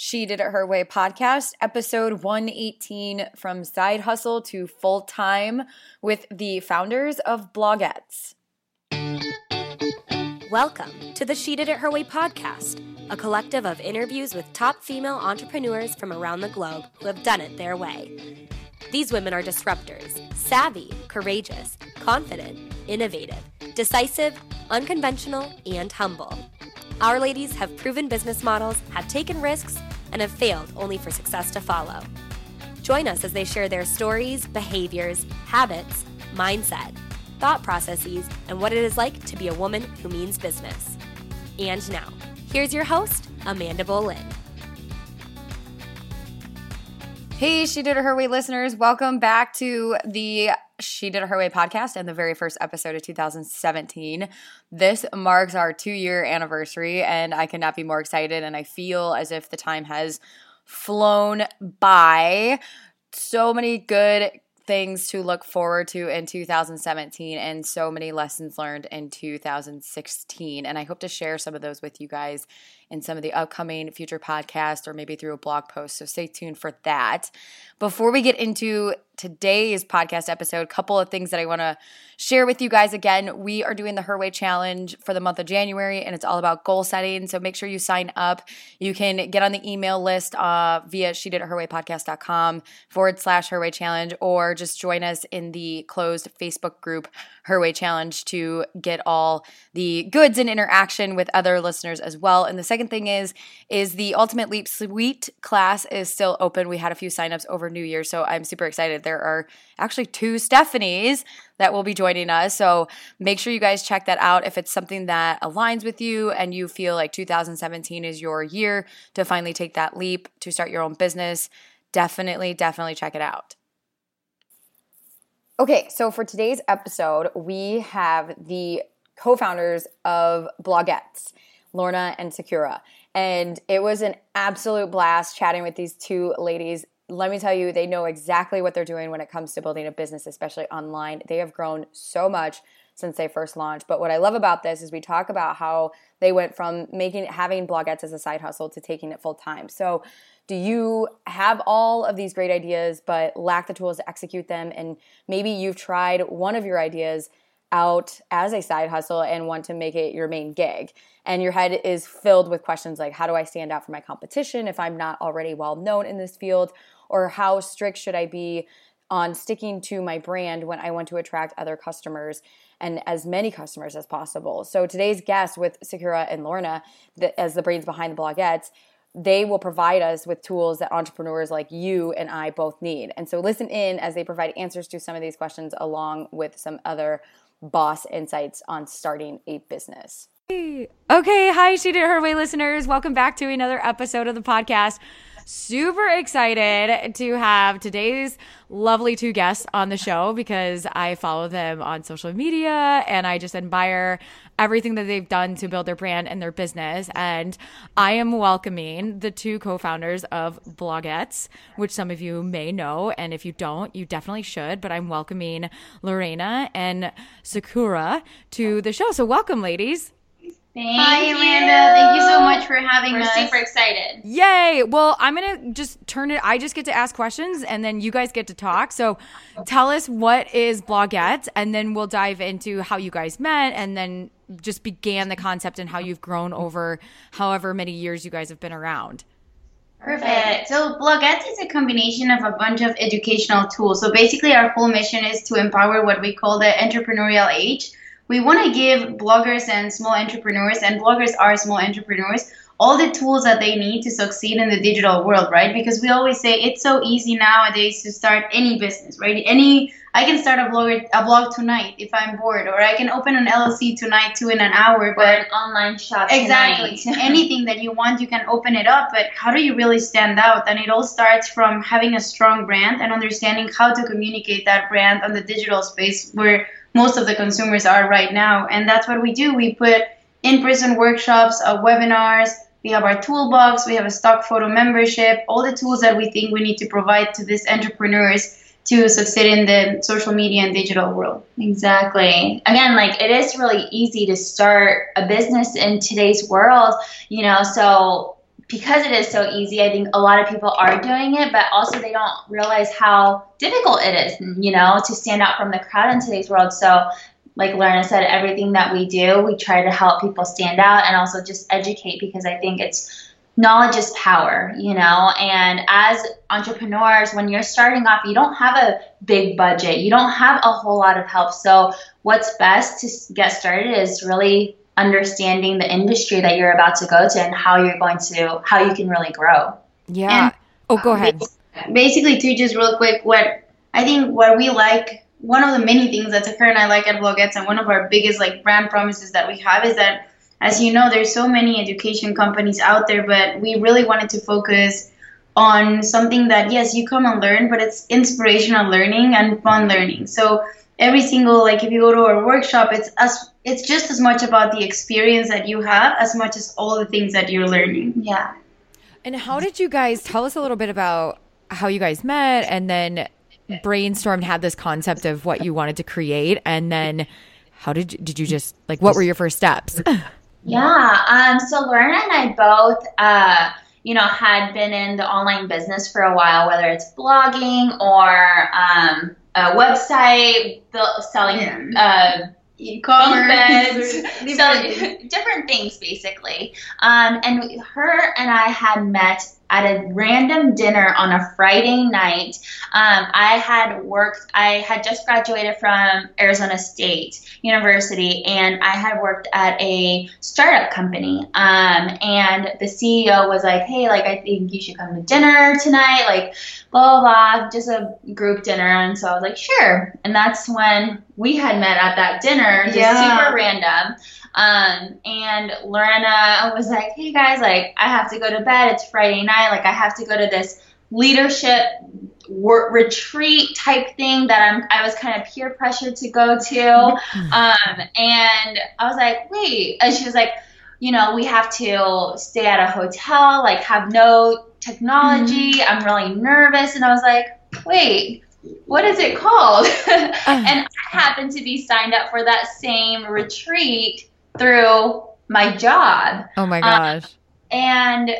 She Did It Her Way podcast, episode 118, from side hustle to full time, with the founders of Blogettes. Welcome to the She Did It Her Way podcast, a collective of interviews with top female entrepreneurs from around the globe who have done it their way. These women are disruptors, savvy, courageous, confident, innovative, decisive, unconventional, and humble. Our ladies have proven business models, have taken risks, and have failed only for success to follow. Join us as they share their stories, behaviors, habits, mindset, thought processes, and what it is like to be a woman who means business. And now, here's your host, Amanda Boleyn. Hey, She Did It Her Way listeners. Welcome back to the She Did It Her Way podcast and the very first episode of 2017. This marks our 2-year anniversary, and I cannot be more excited, and I feel as if the time has flown by. So many good things to look forward to in 2017 and so many lessons learned in 2016. And I hope to share some of those with you guys in some of the upcoming future podcasts or maybe through a blog post. So stay tuned for that. Before we get into today's podcast episode, a couple of things that I want to share with you guys. Again, we are doing the Her Way Challenge for the month of January, and it's all about goal setting. So make sure you sign up. You can get on the email list via shediditherwaypodcast.com/Her Way Challenge, or just join us in the closed Facebook group Her Way Challenge to get all the goods and interaction with other listeners as well. And the second thing is the Ultimate Leap Suite class is still open. We had a few signups over New Year, so I'm super excited. There are actually 2 Stephanies that will be joining us. So make sure you guys check that out if it's something that aligns with you and you feel like 2017 is your year to finally take that leap to start your own business. Definitely check it out. Okay, so for today's episode, we have the co-founders of Blogettes, Lorna and Sakura. And it was an absolute blast chatting with these 2 ladies. Let me tell you, they know exactly what they're doing when it comes to building a business, especially online. They have grown so much since they first launched. But what I love about this is we talk about how they went from having Blogettes as a side hustle to taking it full time. So do you have all of these great ideas but lack the tools to execute them? And maybe you've tried one of your ideas out as a side hustle and want to make it your main gig. And your head is filled with questions like, how do I stand out from my competition if I'm not already well known in this field? Or how strict should I be on sticking to my brand when I want to attract other customers and as many customers as possible? So today's guests with Sakura and Lorna, as the brains behind the Blogettes, they will provide us with tools that entrepreneurs like you and I both need. And so listen in as they provide answers to some of these questions along with some other boss insights on starting a business. Okay, hi, She Did It Her Way listeners. Welcome back to another episode of the podcast. Super excited to have today's lovely 2 guests on the show because I follow them on social media and I just admire everything that they've done to build their brand and their business. And I am welcoming the 2 co-founders of Blogettes, which some of you may know, and if you don't, you definitely should. But I'm welcoming Lorena and Sakura to the show. So welcome, ladies. Hi, Amanda. Thank you so much for having us. We're super excited. Yay. Well, I'm going to just turn it. I just get to ask questions and then you guys get to talk. So tell us what is Blogettes, and then we'll dive into how you guys met and then just began the concept and how you've grown over however many years you guys have been around. Perfect. So Blogettes is a combination of a bunch of educational tools. So basically our whole mission is to empower what we call the entrepreneurial age. We want to give bloggers and small entrepreneurs, and bloggers are small entrepreneurs, all the tools that they need to succeed in the digital world, right? Because we always say it's so easy nowadays to start any business, right? I can start a blog tonight if I'm bored, or I can open an LLC tonight too in an hour. But an online shop exactly. tonight. Anything that you want, you can open it up. But how do you really stand out? And it all starts from having a strong brand and understanding how to communicate that brand on the digital space where most of the consumers are right now. And that's what we do. We put in-person workshops, webinars. We have our toolbox. We have a stock photo membership, all the tools that we think we need to provide to these entrepreneurs to succeed in the social media and digital world. Exactly. Again, like, it is really easy to start a business in today's world, so because it is so easy, I think a lot of people are doing it, but also they don't realize how difficult it is, to stand out from the crowd in today's world. So like Lorna said, everything that we do, we try to help people stand out and also just educate, because I think knowledge is power, and as entrepreneurs, when you're starting off, you don't have a big budget. You don't have a whole lot of help. So what's best to get started is really understanding the industry that you're about to go to and how you can really grow. Yeah. And, go ahead. Basically, too, just real quick, what we like, one of the many things that Takara and I like at Blogettes, and one of our biggest brand promises that we have is that, as you know, there's so many education companies out there, but we really wanted to focus on something that, yes, you come and learn, but it's inspirational learning and fun learning. So every single, if you go to our workshop, it's just as much about the experience that you have as much as all the things that you're learning. Yeah. And how did you guys tell us a little bit about how you guys met and then brainstormed, had this concept of what you wanted to create, and then how did you just what were your first steps? Yeah. So Lorna and I both, had been in the online business for a while, whether it's blogging or a website, selling e-commerce, different things basically. And her and I had met at a random dinner on a Friday night. I had just graduated from Arizona State University, and I had worked at a startup company. And the CEO was like, hey, I think you should come to dinner tonight, blah, blah, blah, just a group dinner. And so I was like, sure. And that's when we had met at that dinner, just super random. And Lorna was like, hey guys, I have to go to bed. It's Friday night. I have to go to this leadership retreat type thing that I was kind of peer pressured to go to. And I was like, wait. And she was like, we have to stay at a hotel, have no technology. I'm really nervous. And I was like, wait, what is it called? And I happened to be signed up for that same retreat through my job. Oh my gosh. And,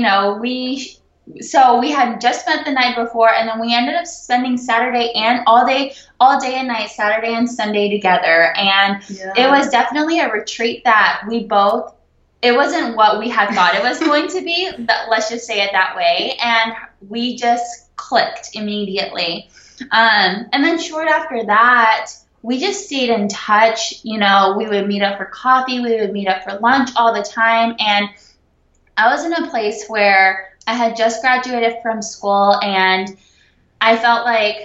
we had just spent the night before, and then we ended up spending Saturday and all day and night, Saturday and Sunday together. And it was definitely a retreat that it wasn't what we had thought it was going to be, but let's just say it that way. And we just clicked immediately. And then short after that, we just stayed in touch. We would meet up for coffee. We would meet up for lunch all the time. And I was in a place where I had just graduated from school, and I felt like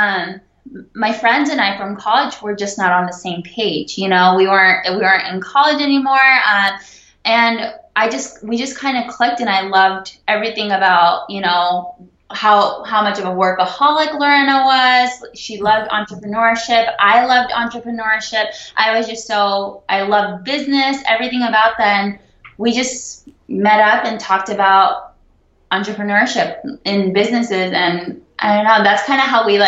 my friends and I from college were just not on the same page. We weren't in college anymore. And we just kind of clicked, and I loved everything about, how much of a workaholic Lorna was. She loved entrepreneurship. I loved entrepreneurship. I loved business, everything about that. And we just met up and talked about entrepreneurship in businesses. And I don't know, that's kind of how we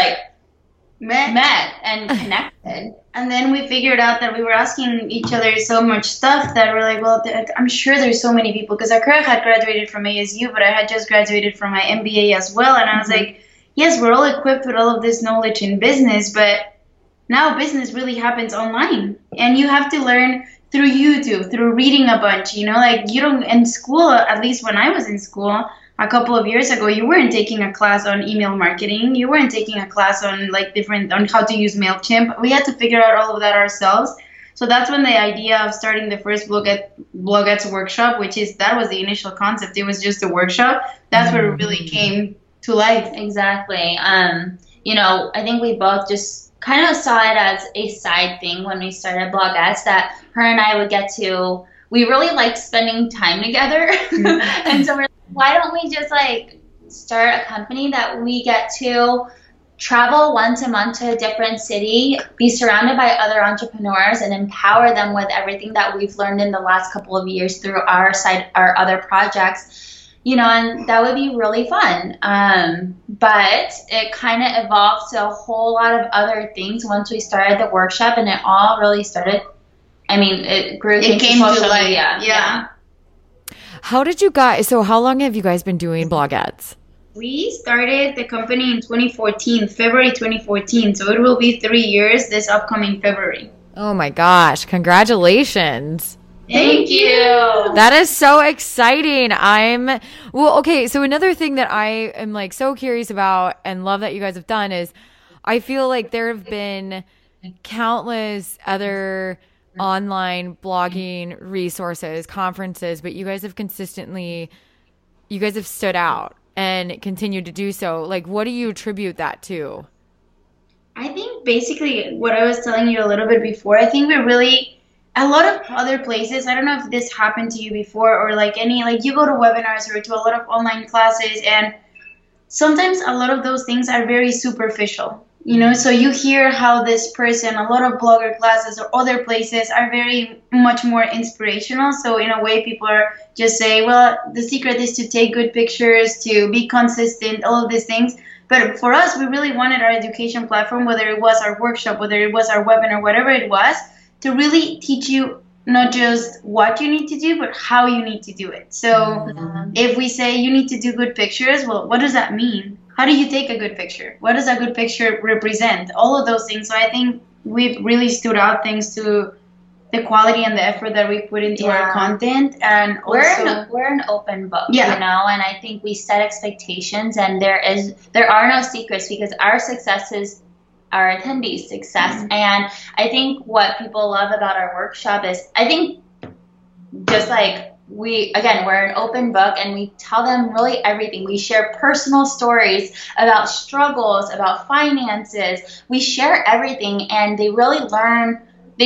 met and connected. And then we figured out that we were asking each other so much stuff that we're like, well, I'm sure there's so many people, because Akira had graduated from ASU, but I had just graduated from my MBA as well. And I was like, yes, we're all equipped with all of this knowledge in business, but now business really happens online. And you have to learn through YouTube, through reading a bunch, you don't, in school, at least when I was in school, a couple of years ago, you weren't taking a class on email marketing. You weren't taking a class on on how to use MailChimp. We had to figure out all of that ourselves. So that's when the idea of starting the first Blogettes workshop, that was the initial concept. It was just a workshop. That's where it really came to life. Exactly. I think we both just kind of saw it as a side thing when we started Blogettes, that her and I would get to, we really liked spending time together. And so we're like, why don't we just start a company that we get to travel once a month to a different city, be surrounded by other entrepreneurs, and empower them with everything that we've learned in the last couple of years through our other projects, and that would be really fun. But it kind of evolved to a whole lot of other things once we started the workshop, and it all really started, it grew into social media. Yeah. How did you guys, so how long have you guys been doing blogettes? We started the company in 2014, February 2014. So it will be 3 years this upcoming February. Oh my gosh, congratulations. Thank you. That is so exciting. Okay, so another thing that I am like so curious about and love that you guys have done is I feel like there have been countless other online blogging resources, conferences, but you guys have stood out and continue to do so. Like, what do you attribute that to? I think basically what I was telling you a little bit before, I think a lot of other places, I don't know if this happened to you before or like you go to webinars or to a lot of online classes, and sometimes a lot of those things are very superficial, so you hear how this person, a lot of blogger classes or other places are very much more inspirational. So in a way, people are just say, well, the secret is to take good pictures, to be consistent, all of these things. But for us, we really wanted our education platform, whether it was our workshop, whether it was our webinar, whatever it was, to really teach you not just what you need to do, but how you need to do it. So if we say you need to do good pictures, well, what does that mean? How do you take a good picture? What does a good picture represent? All of those things. So I think we've really stood out thanks to the quality and the effort that we put into our content. And also, we're an open book, and I think we set expectations, and there are no secrets, because our success is our attendees' success. And I think what people love about our workshop is, I think, just like we're an open book, and we tell them really everything. We share personal stories about struggles, about finances. We share everything, and they really learn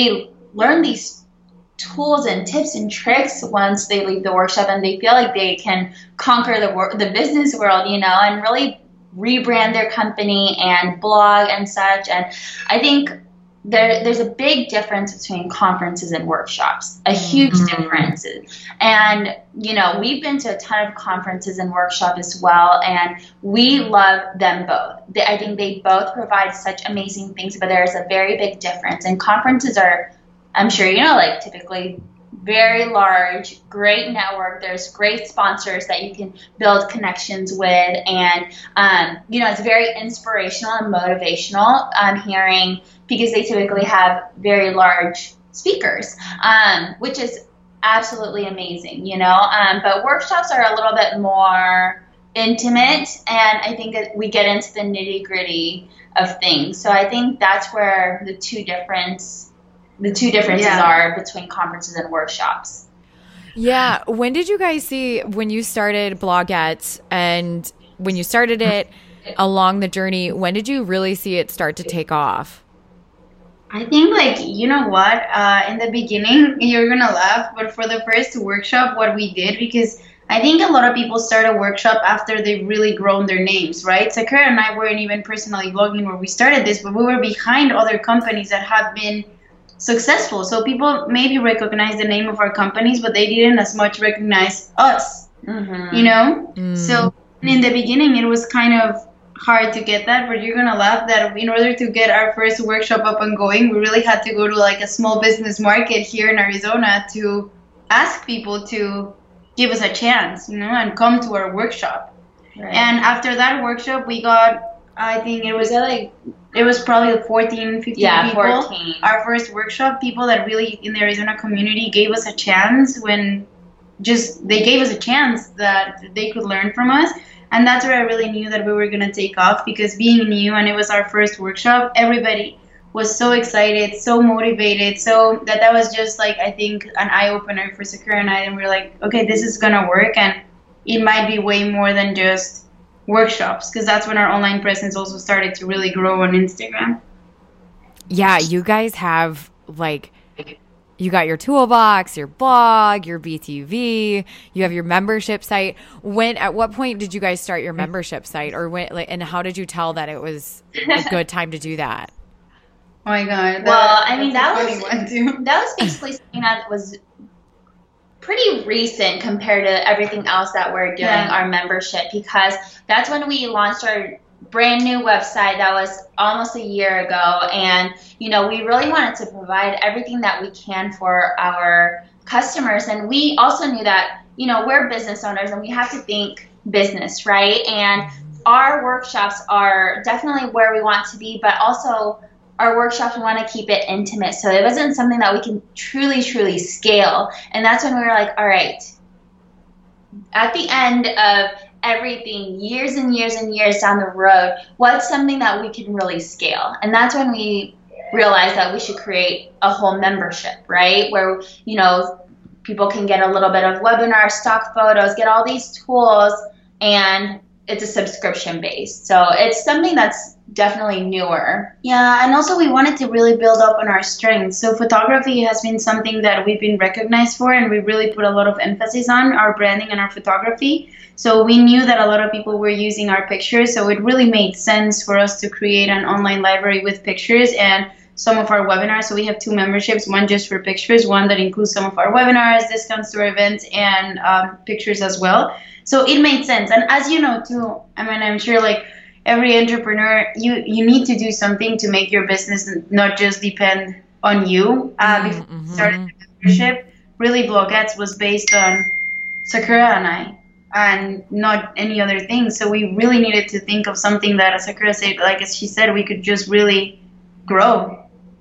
these tools and tips and tricks once they leave the workshop, and they feel like they can conquer the business world, and really rebrand their company and blog and such. And I think there's a big difference between conferences and workshops, a huge difference. And, we've been to a ton of conferences and workshops as well, and we love them both. I think they both provide such amazing things, but there's a very big difference. And conferences are, I'm sure typically very large, great network. There's great sponsors that you can build connections with, and it's very inspirational and motivational. I'm hearing, because they typically have very large speakers, which is absolutely amazing. But workshops are a little bit more intimate, and I think that we get into the nitty gritty of things. So I think that's where the two differences are between conferences and workshops. Yeah. When did you guys see, when you started blogettes and when you started it along the journey, when did you really see it start to take off? I think in the beginning, you're going to laugh, but for the first workshop, what we did, because I think a lot of people start a workshop after they've really grown their names, right? Sakura and I weren't even personally blogging where we started this, but we were behind other companies that have been successful. So people maybe recognize the name of our companies, but they didn't as much recognize us, So in the beginning, it was kind of hard to get that, but you're going to laugh that in order to get our first workshop up and going, we really had to go to like a small business market here in Arizona to ask people to give us a chance, and come to our workshop. Right. And after that workshop, we got, I think it was probably 14, 15 people. 14. Our first workshop, people that really in the Arizona community gave us a chance they gave us a chance that they could learn from us. And that's where I really knew that we were going to take off, because being new and it was our first workshop, everybody was so excited, so motivated, so that was just like, I think, an eye-opener for Sakura and I. And we were like, okay, this is going to work, and it might be way more than just workshops, because that's when our online presence also started to really grow on Instagram. Yeah, you guys have you got your toolbox, your blog, your BTV, you have your membership site. At what point did you guys start your membership site, or and how did you tell that it was a good time to do that? Oh my God. That was basically something that was pretty recent compared to everything else that we're doing, our membership, because that's when we launched our brand new website. That was almost a year ago. And, we really wanted to provide everything that we can for our customers. And we also knew that we're business owners and we have to think business, right? And our workshops are definitely where we want to be, but also our workshops, we want to keep it intimate. So it wasn't something that we can truly, truly scale. And that's when we were like, all right, at the end of everything, years and years and years down the road, what's something that we can really scale? And that's when we realized that we should create a whole membership, right? Where, people can get a little bit of webinar, stock photos, get all these tools, and it's a subscription based. So it's something that's definitely newer. Yeah, and also we wanted to really build up on our strengths. So photography has been something that we've been recognized for, and we really put a lot of emphasis on our branding and our photography. So we knew that a lot of people were using our pictures, so it really made sense for us to create an online library with pictures and some of our webinars. So we have 2 memberships, one just for pictures, one that includes some of our webinars, discounts to our events, and pictures as well. So it made sense. And as you know too, I mean, I'm sure like every entrepreneur, you need to do something to make your business not just depend on you. Before we started the membership, really Blogettes was based on Sakura and I, and not any other thing. So we really needed to think of something that, as Sakura said, like as she said, we could just really grow.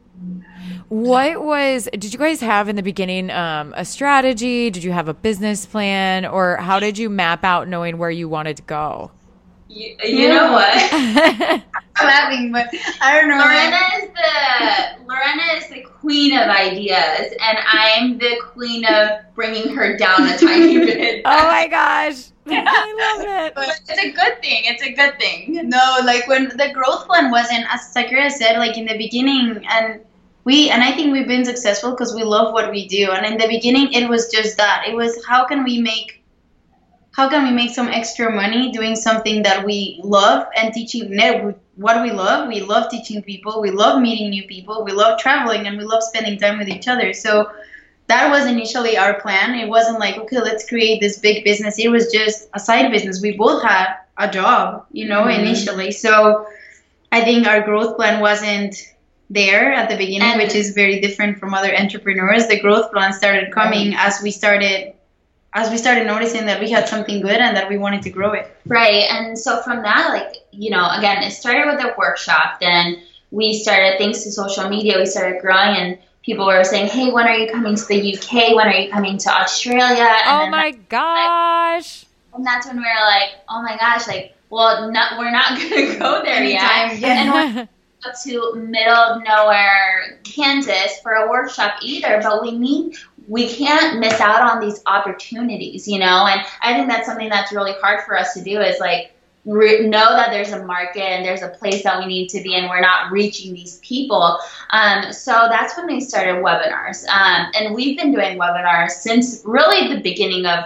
Did you guys have in the beginning a strategy? Did you have a business plan, or how did you map out knowing where you wanted to go? You know what? I'm laughing, but I don't know. Lorena is the queen of ideas, and I'm the queen of bringing her down a tiny bit. Oh my gosh. I love it. But it's a good thing. It's a good thing. No, like when the growth plan wasn't, as Sakura said, like in the beginning, and I think we've been successful because we love what we do. And in the beginning, it was just that. It was how can we make some extra money doing something that we love and teaching what we love. We love teaching people. We love meeting new people. We love traveling, and we love spending time with each other. So that was initially our plan. It wasn't like, okay, let's create this big business. It was just a side business. We both had a job, initially. So I think our growth plan wasn't there at the beginning, which is very different from other entrepreneurs. The growth plan started coming as we started noticing that we had something good and that we wanted to grow it. Right. And so from that, again, it started with a workshop. Then we started, thanks to social media, we started growing, and people were saying, hey, when are you coming to the UK? When are you coming to Australia? And oh my gosh. And that's when we were like, oh my gosh, we're not going to go there yet. And we're to middle of nowhere Kansas for a workshop either, but we can't miss out on these opportunities, and I think that's something that's really hard for us to do is know that there's a market and there's a place that we need to be, and we're not reaching these people. So that's when we started webinars, and we've been doing webinars since really the beginning of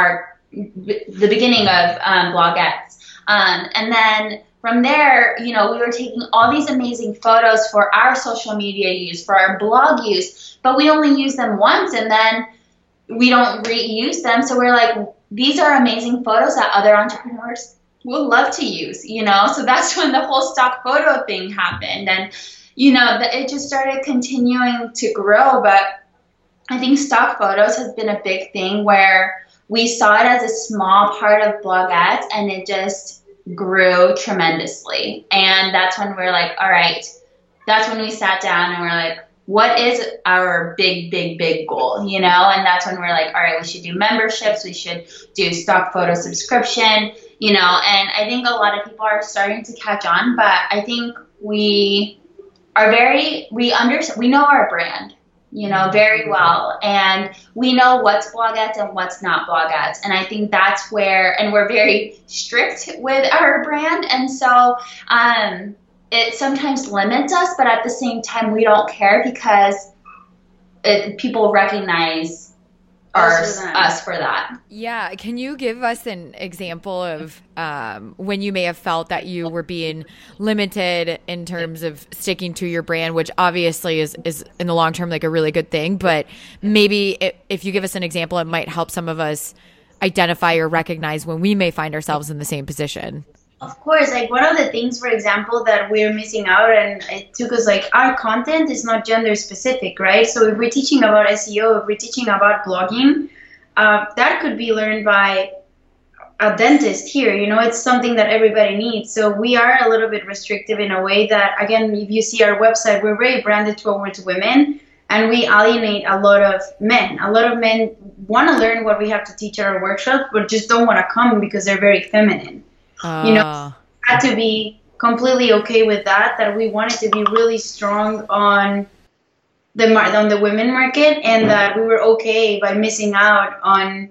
Blogettes, and then from there, we were taking all these amazing photos for our social media use, for our blog use, but we only use them once and then we don't reuse them. So we're like, these are amazing photos that other entrepreneurs will love to use, So that's when the whole stock photo thing happened. And, it just started continuing to grow. But I think stock photos has been a big thing where we saw it as a small part of Blogettes, and it just grew tremendously. And that's when we're like, all right, that's when we sat down and we're like, what is our big, big, big goal, And that's when we're like, all right, we should do memberships. We should do stock photo subscription, and I think a lot of people are starting to catch on, but I think we know our brand, very well. And we know what's Blogettes and what's not Blogettes. And I think that's where, and we're very strict with our brand. And so it sometimes limits us, but at the same time, we don't care because people recognize us for that. Yeah. Can you give us an example of when you may have felt that you were being limited in terms of sticking to your brand, which obviously is in the long term like a really good thing, but maybe if you give us an example, it might help some of us identify or recognize when we may find ourselves in the same position. Of course, one of the things, for example, that we're missing out, and it took us our content is not gender specific, right? So if we're teaching about SEO, if we're teaching about blogging, that could be learned by a dentist here. It's something that everybody needs. So we are a little bit restrictive in a way that, again, if you see our website, we're very branded towards women, and we alienate a lot of men. A lot of men want to learn what we have to teach at our workshop, but just don't want to come because they're very feminine. Had to be completely okay with that we wanted to be really strong on the women market, and that we were okay by missing out on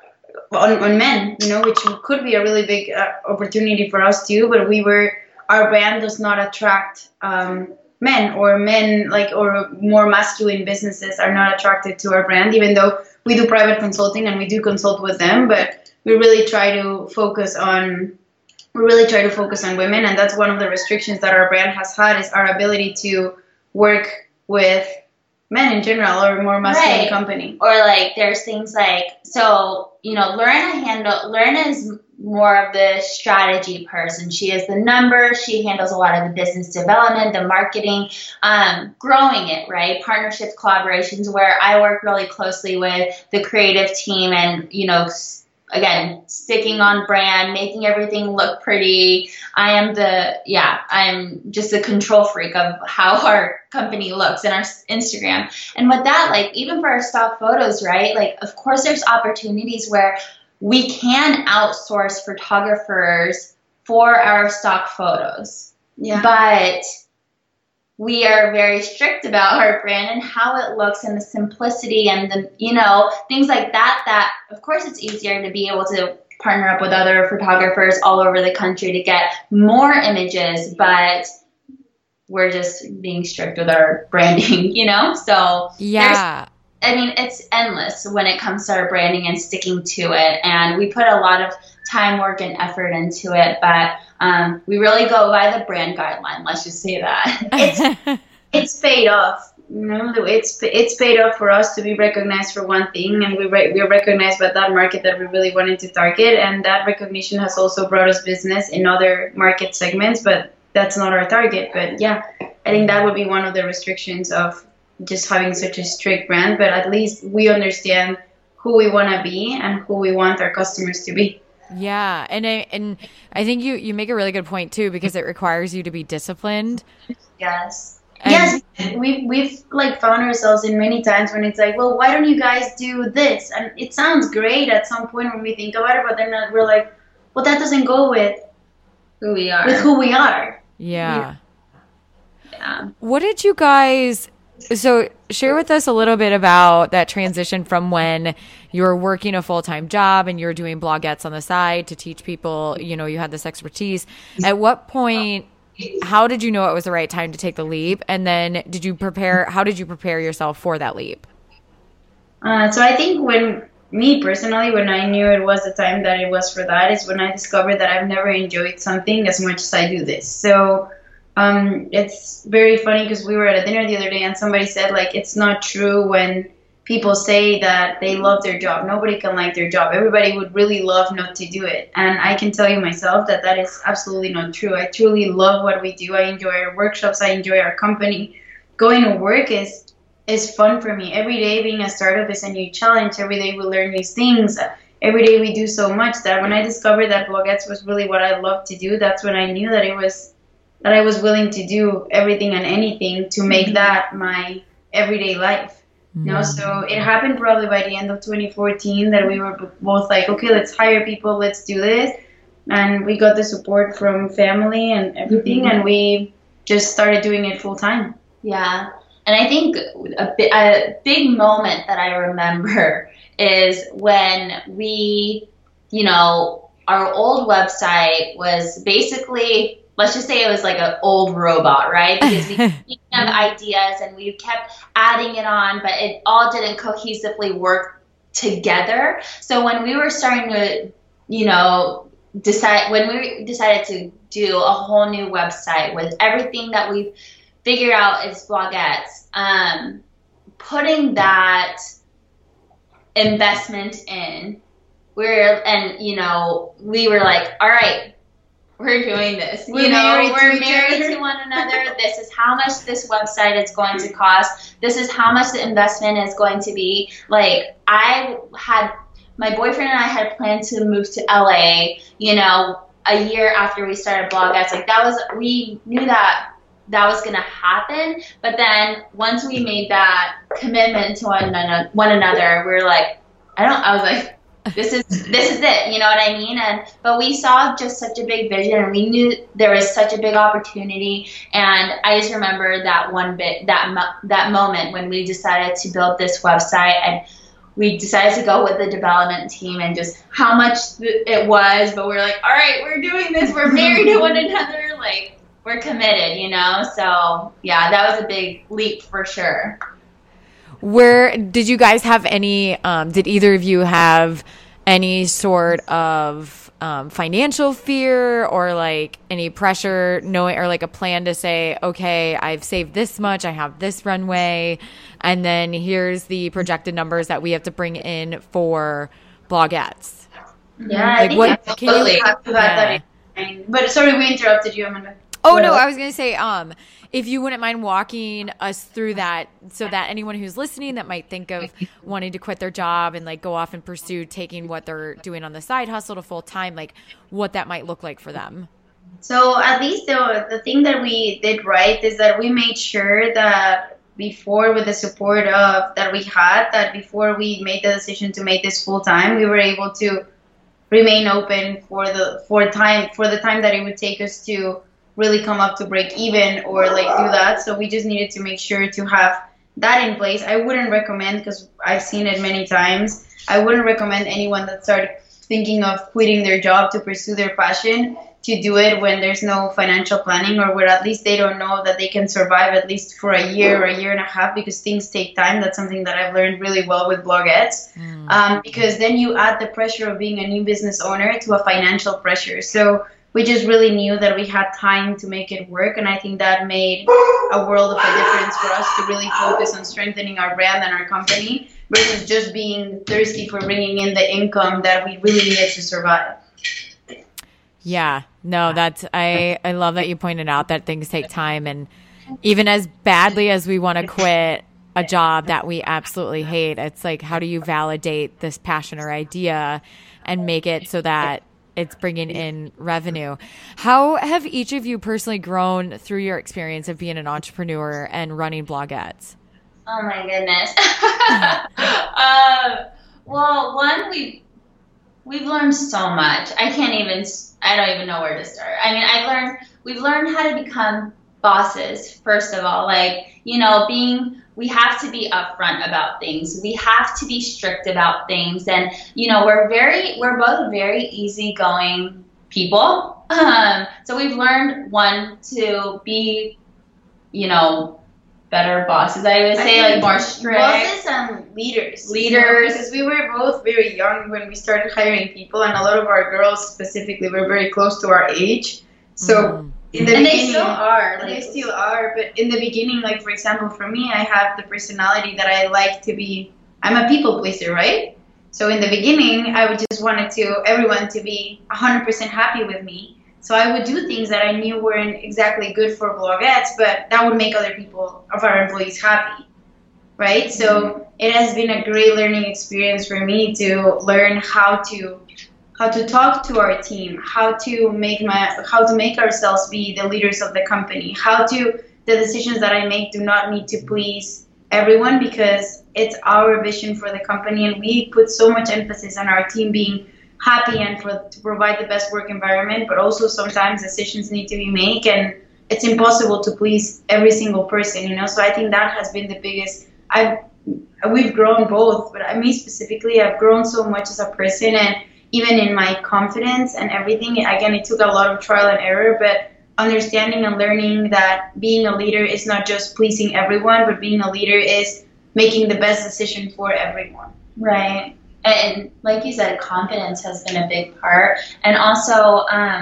men, which could be a really big opportunity for us too. But our brand does not attract men or more masculine businesses are not attracted to our brand, even though we do private consulting and we do consult with them. But we really try to focus on women, and that's one of the restrictions that our brand has had, is our ability to work with men in general or more masculine company. Or like there's things like, so, Lorena is more of the strategy person. She is the numbers. She handles a lot of the business development, the marketing, growing it, right? Partnerships, collaborations, where I work really closely with the creative team and, again, sticking on brand, making everything look pretty. I'm just a control freak of how our company looks and our Instagram. And with that, like, even for our stock photos, right? Like, of course, there's opportunities where we can outsource photographers for our stock photos. Yeah. But we are very strict about our brand and how it looks and the simplicity and the, things like that, of course it's easier to be able to partner up with other photographers all over the country to get more images, but we're just being strict with our branding, So yeah. It's endless when it comes to our branding and sticking to it. And we put a lot of time, work, and effort into it, but we really go by the brand guideline. Let's just say that. It's paid off. It's paid off for us to be recognized for one thing, and we're recognized by that market that we really wanted to target, and that recognition has also brought us business in other market segments, but that's not our target. But yeah, I think that would be one of the restrictions of just having such a strict brand, but at least we understand who we want to be and who we want our customers to be. Yeah, and I think you make a really good point too, because it requires you to be disciplined. Yes. Yes, we've like found ourselves in many times when it's like, well, why don't you guys do this? And it sounds great at some point when we think about it, but then we're like, well, that doesn't go with who we are. Yeah. What did you guys? So share with us a little bit about that transition from when you were working a full-time job and you were doing blogettes on the side to teach people, you had this expertise. At what point, how did you know it was the right time to take the leap? And then how did you prepare yourself for that leap? So I think when I knew it was the time that it was for that, is when I discovered that I've never enjoyed something as much as I do this. So it's very funny because we were at a dinner the other day and somebody said, like, it's not true when people say that they love their job. Nobody can like their job. Everybody would really love not to do it. And I can tell you myself that is absolutely not true. I truly love what we do. I enjoy our workshops. I enjoy our company. Going to work is fun for me. Every day being a startup is a new challenge. Every day we learn new things. Every day we do so much that when I discovered that blogettes was really what I love to do, that's when I knew that I was willing to do everything and anything to make that my everyday life. So it happened probably by the end of 2014 that we were both like, okay, let's hire people, let's do this. And we got the support from family and everything, and we just started doing it full time. Yeah. And I think a big moment that I remember is when we, our old website was basically, let's just say it was like an old robot, right? Because we kept ideas and we kept adding it on, but it all didn't cohesively work together. So when we were starting to, when we decided to do a whole new website with everything that we've figured out is blogettes, putting that investment in, we were like, all right, we're doing this. We're married to one another. This is how much this website is going to cost. This is how much the investment is going to be. Like, I had my boyfriend and I had planned to move to LA, you know, a year after we started Blogettes. Like we knew that was going to happen. But then once we made that commitment to one another, we were like, I was like, this is it, you know what I mean? But we saw just such a big vision, and we knew there was such a big opportunity. And I just remember that that moment when we decided to build this website, and we decided to go with the development team, and just how much it was. But we're like, all right, we're doing this. We're married to one another. Like, we're committed, you know? So yeah, that was a big leap for sure. Where did you guys have any, did either of you have any sort of financial fear or like any pressure knowing, or like a plan to say, okay, I've saved this much, I have this runway, and then here's the projected numbers that we have to bring in for Blogettes? Yeah, like, I think have to have that in mind. But sorry, we interrupted you, Amanda. Oh, no, I was going to say, if you wouldn't mind walking us through that, so that anyone who's listening that might think of wanting to quit their job and like go off and pursue taking what they're doing on the side hustle to full time, like what that might look like for them. So at least the thing that we did right is that we made sure that before, with the support that we had, that before we made the decision to make this full time, we were able to remain open for the time that it would take us to really come up to break even or like do that. So we just needed to make sure to have that in place. I wouldn't recommend, because I've seen it many times, I wouldn't recommend anyone that started thinking of quitting their job to pursue their passion to do it when there's no financial planning, or where at least they don't know that they can survive at least for a year or a year and a half, because things take time. That's something that I've learned really well with Blogettes, because then you add the pressure of being a new business owner to a financial pressure. So we just really knew that we had time to make it work, and I think that made a world of a difference for us to really focus on strengthening our brand and our company versus just being thirsty for bringing in the income that we really needed to survive. Yeah, no, I love that you pointed out that things take time, and even as badly as we want to quit a job that we absolutely hate, it's like, how do you validate this passion or idea and make it so that it's bringing in revenue? How have each of you personally grown through your experience of being an entrepreneur and running Blogettes? Oh my goodness. Well, one, we've learned so much. I don't even know where to start. I mean, we've learned how to become bosses, first of all. Like, you know, we have to be upfront about things. We have to be strict about things. And, you know, we're both very easygoing people. So we've learned, one, to be, you know, better bosses, I would say, like more strict. Bosses and leaders. Because we were both very young when we started hiring people, and a lot of our girls specifically were very close to our age. So in the beginning, they still are. They still are. But in the beginning, like for example, for me, I have the personality that I like to be. I'm a people pleaser, right? So in the beginning, I would just wanted everyone to be 100% happy with me. So I would do things that I knew weren't exactly good for Blogettes, but that would make other people, of our employees, happy, right? So it has been a great learning experience for me to learn how to talk to our team, how to make ourselves be the leaders of the company, the decisions that I make do not need to please everyone, because it's our vision for the company, and we put so much emphasis on our team being happy and to provide the best work environment. But also sometimes decisions need to be made, and it's impossible to please every single person, you know. So I think that has been the biggest. We've grown both, but me specifically, I've grown so much as a person, and even in my confidence and everything. Again, it took a lot of trial and error, but understanding and learning that being a leader is not just pleasing everyone, but being a leader is making the best decision for everyone. Right. And like you said, confidence has been a big part. And also,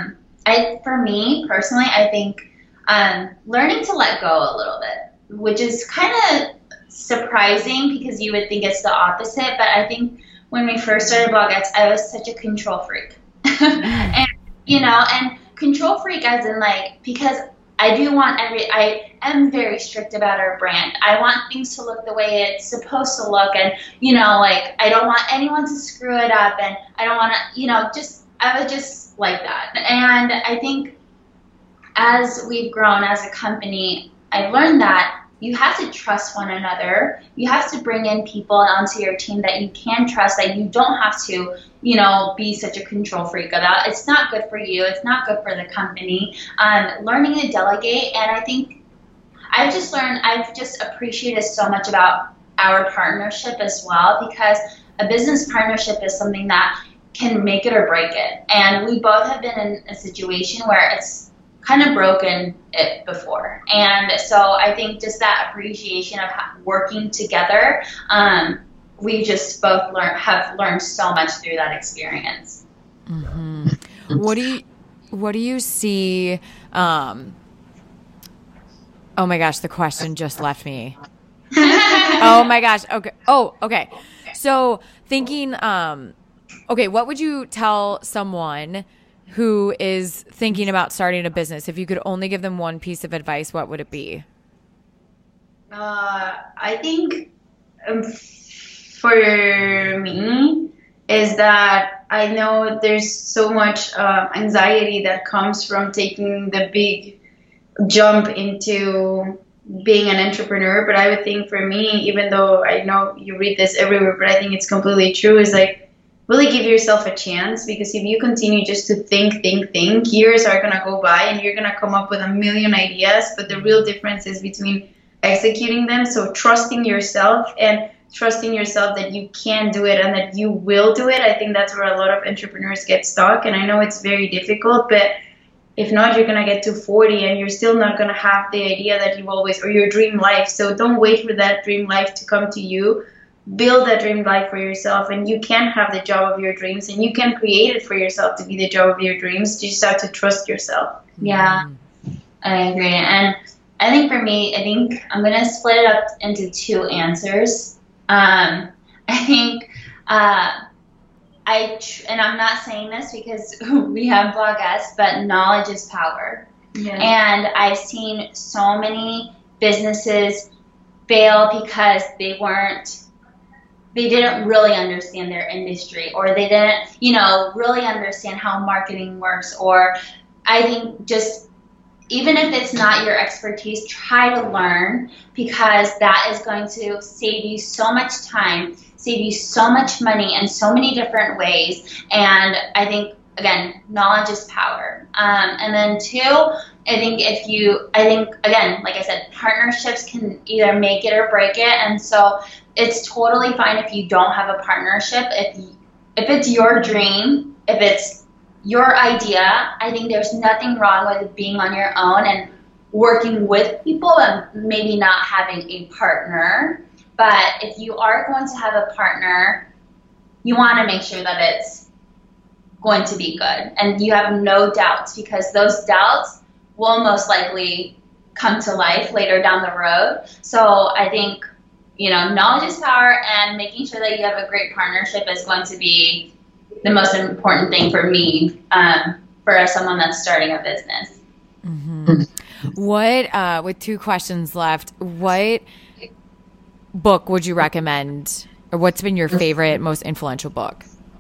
for me personally, I think learning to let go a little bit, which is kind of surprising because you would think it's the opposite. But I think when we first started Blogettes, I was such a control freak. And, you know, and control freak as in like, because I am very strict about our brand. I want things to look the way it's supposed to look, and like I don't want anyone to screw it up, and I don't want to, I was just like that. And I think as we've grown as a company, I've learned that you have to trust one another. You have to bring in people onto your team that you can trust, that you don't have to, be such a control freak about. It's not good for you. It's not good for the company. Learning to delegate. And I think I've just appreciated so much about our partnership as well, because a business partnership is something that can make it or break it. And we both have been in a situation where it's kind of broken it before. And so I think just that appreciation of working together, we just both have learned so much through that experience. Mm-hmm. What do you see? Oh my gosh, the question just left me. Oh my gosh. Okay. Oh, okay. So thinking, okay, what would you tell someone who is thinking about starting a business? If you could only give them one piece of advice, what would it be? I think for me is that I know there's so much anxiety that comes from taking the big jump into being an entrepreneur. But I would think for me, even though I know you read this everywhere, but I think it's completely true, is like, really give yourself a chance, because if you continue just to think, years are going to go by and you're going to come up with a million ideas, but the real difference is between executing them. So trusting yourself and trusting yourself that you can do it and that you will do it. I think that's where a lot of entrepreneurs get stuck. And I know it's very difficult, but if not, you're going to get to 40 and you're still not going to have the idea that you always, or your dream life. So don't wait for that dream life to come to you. Build that dream life for yourself, and you can have the job of your dreams, and you can create it for yourself to be the job of your dreams. You just have to trust yourself. Yeah, I agree. And I think for me, I think I'm going to split it up into two answers. I think, and I'm not saying this because we have Blogettes, but knowledge is power. Yeah. And I've seen so many businesses fail because they didn't really understand their industry, or they didn't, really understand how marketing works. Or I think just, even if it's not your expertise, try to learn, because that is going to save you so much time, save you so much money in so many different ways. And I think, again, knowledge is power. And then two, I think again, like I said, partnerships can either make it or break it. And so it's totally fine if you don't have a partnership. If it's your dream, if it's your idea, I think there's nothing wrong with being on your own and working with people and maybe not having a partner. But if you are going to have a partner, you want to make sure that it's going to be good and you have no doubts, because those doubts will most likely come to life later down the road. So I think, knowledge is power, and making sure that you have a great partnership is going to be the most important thing for me, for someone that's starting a business. Mm-hmm. What, with two questions left, what book would you recommend, or what's been your favorite, most influential book?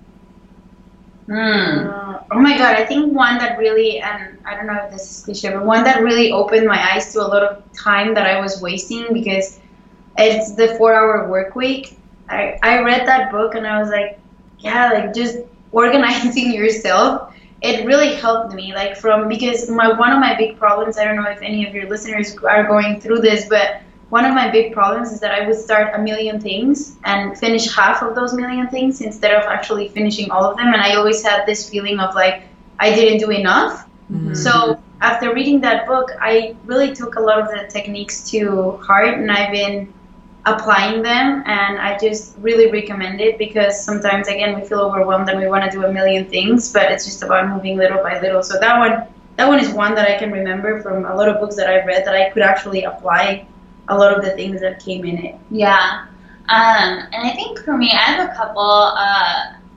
Oh my God, I think one that really, and I don't know if this is cliche, but one that really opened my eyes to a lot of time that I was wasting, because it's the 4-Hour Workweek. I read that book and I was like, yeah, like just organizing yourself. It really helped me, because one of my big problems, I don't know if any of your listeners are going through this, but one of my big problems is that I would start a million things and finish half of those million things instead of actually finishing all of them. And I always had this feeling of like, I didn't do enough. Mm-hmm. So after reading that book, I really took a lot of the techniques to heart, and I've been applying them, and I just really recommend it, because sometimes, again, we feel overwhelmed and we want to do a million things, but it's just about moving little by little. So that one is one that I can remember from a lot of books that I've read, that I could actually apply a lot of the things that came in it. Yeah. And I think for me, I have a couple.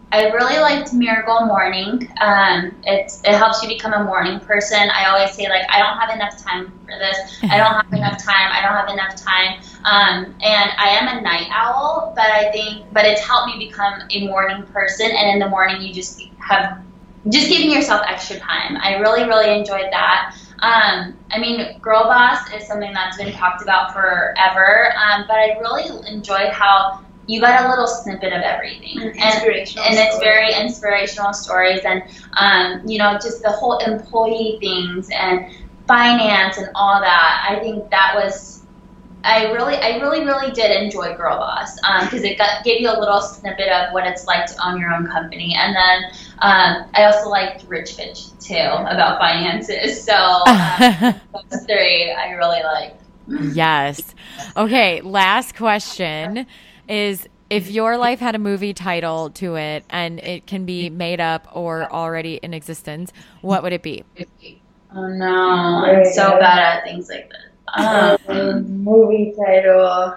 I really liked Miracle Morning. It helps you become a morning person. I always say, like, I don't have enough time for this. I don't have enough time. I don't have enough time. And I am a night owl, but it's helped me become a morning person. And in the morning, you just giving yourself extra time. I really, really enjoyed that. I mean, Girl Boss is something that's been talked about forever. But I really enjoyed how you got a little snippet of everything, and it's very inspirational stories, and just the whole employee things and finance and all that. I think that was, I really did enjoy Girl Boss, because it gave you a little snippet of what it's like to own your own company. And then I also liked Rich Bitch too, about finances. So those three I really liked. Yes. Okay, last question is, if your life had a movie title to it and it can be made up or already in existence, what would it be? Oh no, I'm so bad at things like this. Movie title.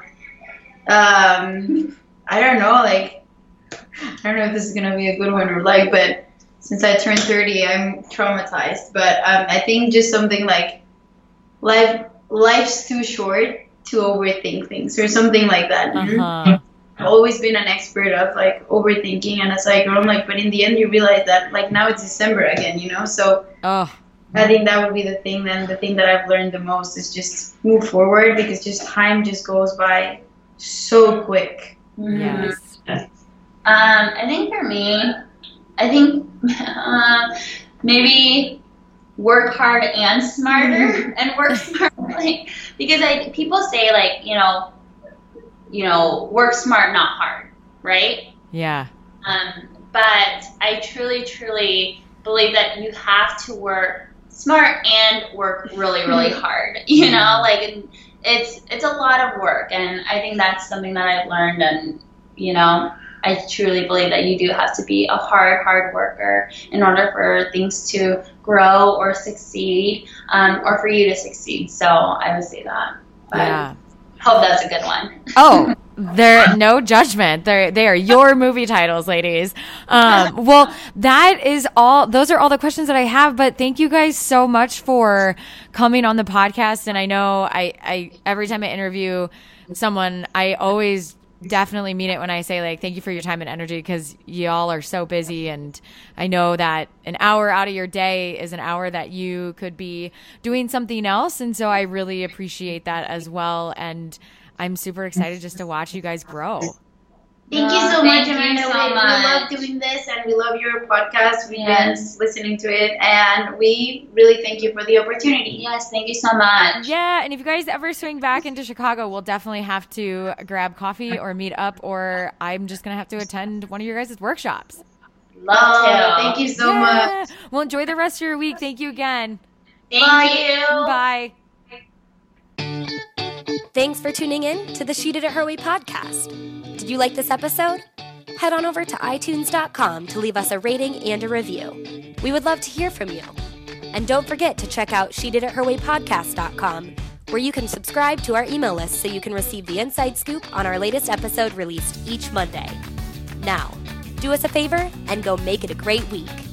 I don't know. Like, I don't know if this is gonna be a good one or like, but since I turned 30, I'm traumatized. But I think just something like life's too short to overthink things, or something like that. I've always been an expert of like overthinking, and as I grow, like, but in the end you realize that like now it's December again, so I think that would be the thing. Then the thing that I've learned the most is just move forward, because just time just goes by so quick. Yes. I think for me, maybe work hard and smarter, and work smartly, because people say, like, work smart, not hard, right? Yeah. But I truly, truly believe that you have to work smart and work really, really hard. Like, it's a lot of work, and I think that's something that I've learned. And I truly believe that you do have to be a hard worker in order for things to grow or succeed, or for you to succeed. So I would say that. But Yeah. Hope that's a good one. Oh, they're no judgment. They are your movie titles, ladies. Well, that is all. Those are all the questions that I have. But thank you guys so much for coming on the podcast. And I know I every time I interview someone, I always definitely mean it when I say, like, thank you for your time and energy, because y'all are so busy, and I know that an hour out of your day is an hour that you could be doing something else, and so I really appreciate that as well, and I'm super excited just to watch you guys grow. Thank you so much, Thank you Amanda. so We much. love doing this, and we love your podcast. We've Yes. been listening to it, and we really thank you for the opportunity. Yes, thank you so much. Yeah, and if you guys ever swing back into Chicago, we'll definitely have to grab coffee or meet up, or I'm just going to have to attend one of your guys' workshops. Love to. Thank you so much. Well, enjoy the rest of your week. Thank you again. Thank you. Bye. Thanks for tuning in to the She Did It Her Way podcast. Did you like this episode? Head on over to iTunes.com to leave us a rating and a review. We would love to hear from you. And don't forget to check out SheDidItHerWayPodcast.com, where you can subscribe to our email list so you can receive the inside scoop on our latest episode released each Monday. Now, do us a favor and go make it a great week.